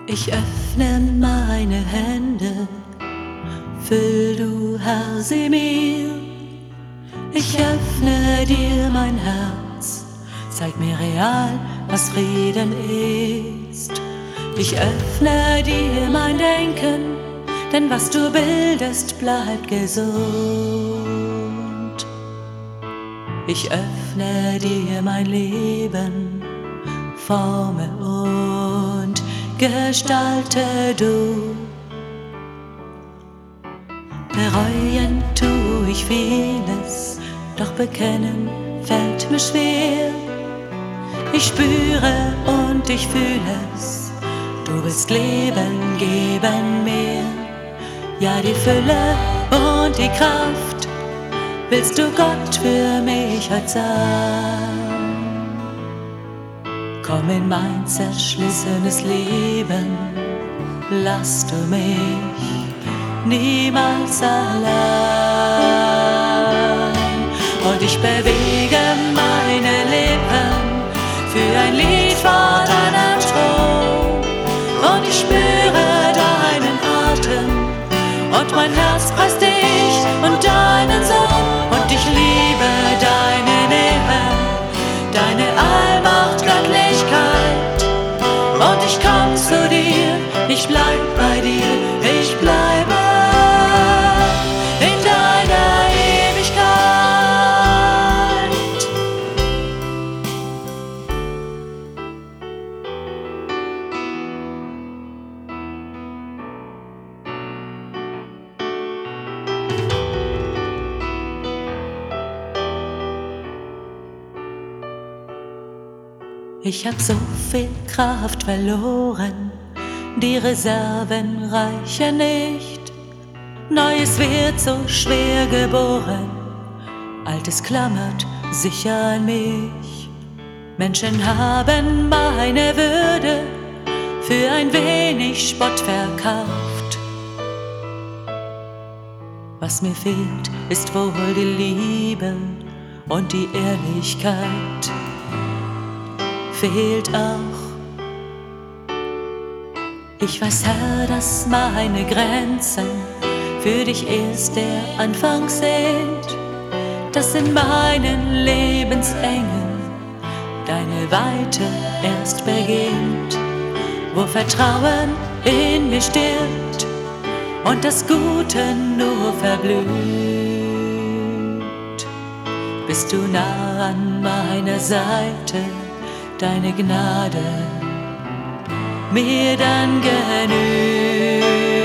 Ich öffne meine Hände, füll du, Herr, sie mir. Ich öffne dir mein Herz, zeig mir real, was Frieden ist. Ich öffne dir mein Denken, denn was du bildest, bleibt gesund. Ich öffne dir mein Leben, forme und gestalte du. Bereuen tu ich vieles, doch bekennen fällt mir schwer. Ich spüre und ich fühle es, du willst Leben geben mir. Ja, die Fülle und die Kraft willst du, Gott, für mich heute sein. Komm in mein zerschlissenes Leben, lass du mich niemals allein. Und ich bewege meine Lippen für ein Lied vor deinem Thron. Und ich spüre deinen Atem und mein Herz preist dich und deinen Sohn. Und ich liebe deine Nähe, deine Allmacht, Göttlichkeit. Und ich komm zu dir, ich bleib bei dir, ich bleibe in deiner Ewigkeit. Ich hab so viel Kraft verloren, die Reserven reichen nicht. Neues wird so schwer geboren, Altes klammert sicher an mich. Menschen haben meine Würde für ein wenig Spott verkauft. Was mir fehlt, ist wohl die Liebe und die Ehrlichkeit. Fehlt auch. Ich weiß, Herr, dass meine Grenzen für dich erst der Anfang sind, dass in meinen Lebensengen deine Weite erst beginnt, wo Vertrauen in mir stirbt und das Gute nur verblüht. Bist du nah an meiner Seite, deine Gnade mir dann genügt.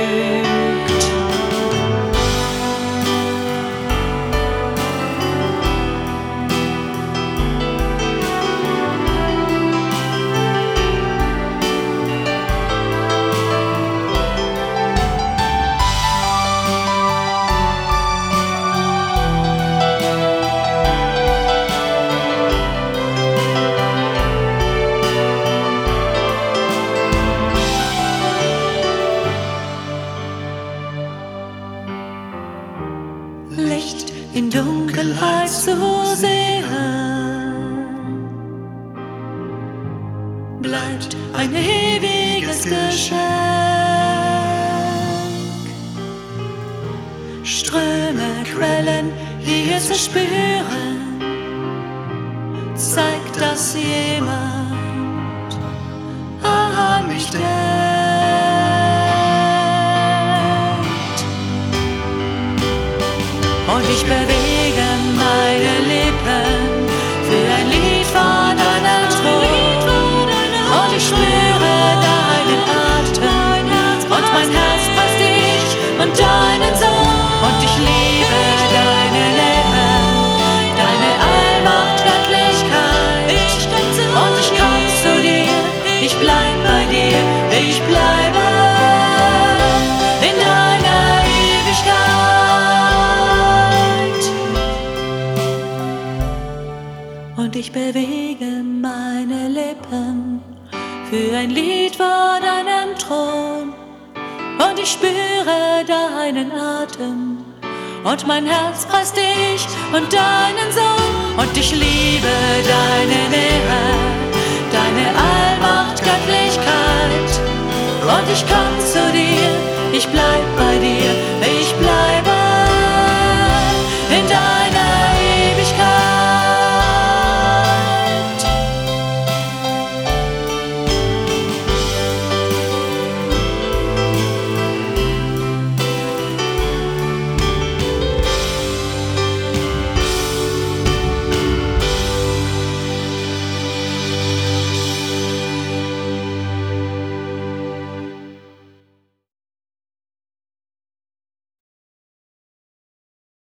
Licht in Dunkelheit zu sehen, bleibt ein ewiges Geschenk. Ströme, Quellen hier zu spüren, zeigt, dass jemand an mich denkt. Und ich bewege meine Lippen für ein Lied von deinem Thron. Und ich spüre deinen Atem und mein Herz preist dich und deinen Sohn. Und ich liebe deine Lippen, deine Allmacht, Göttlichkeit. Und ich komm zu dir, ich bleib bei dir, ich bleibe in deiner Ewigkeit. Und ich bewege meine Lippen für ein Lied vor deinem Thron. Und ich spüre deinen Atem und mein Herz preist dich und deinen Sohn. Und ich liebe deine Nähe, deine Allmacht, Göttlichkeit. und ich komm zu dir, ich bleib